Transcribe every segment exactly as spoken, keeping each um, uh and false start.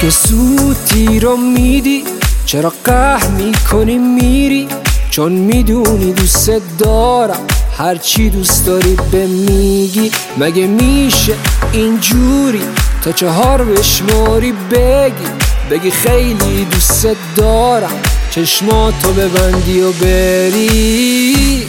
چرا سوتی رو میدی؟ چرا قهر میکنی میری؟ چون میدونی دوست دارم، هرچی دوست داری به میگی. مگه میشه اینجوری تا چهار بشماری بگی بگی خیلی دوست دارم، چشماتو ببندی و بری؟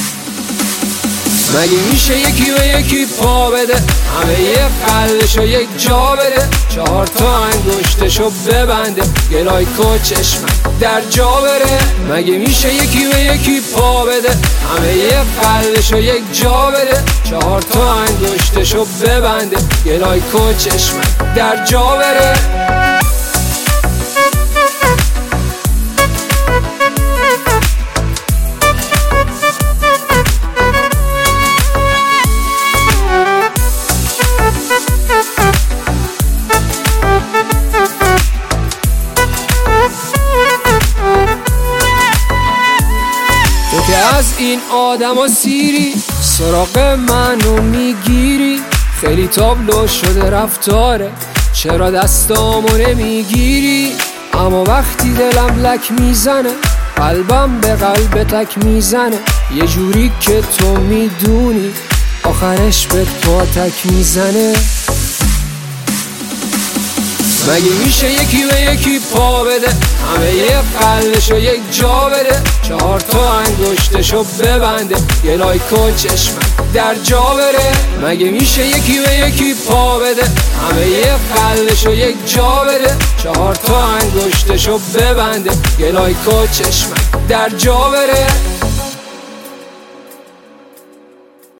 مگه میشه یکی به یکی پا بده، همه یه قلبشو یک جا بده، چهار تا انگشتشو ببنده، گلای کو چشمک در جا بره؟ مگه میشه یکی به یکی پا بده، همه یه قلبشو یک جا بده، چهار تا انگشتشو ببنده، گلای کو چشمک در جا بره؟ تو که از این آدم و سیری سراغ منو میگیری، خیلی تابلو شده رفتاره، چرا دستامو نمیگیری؟ اما وقتی دلم لک میزنه، قلبم به قلب تک میزنه، یه جوری که تو میدونی آخرش به پا تک میزنه. مگه میشه یکی به یکی پا بده، همه یه قلبشو یک جا بده، چهار تا انگشتشو ببنده، گلای کو چشمک در جا بره؟ مگه میشه یکی به یکی پا بده، همه یه قلبشو یک جا بده، چهار تا انگشتشو ببنده، گلای کو چشمک در جا بره؟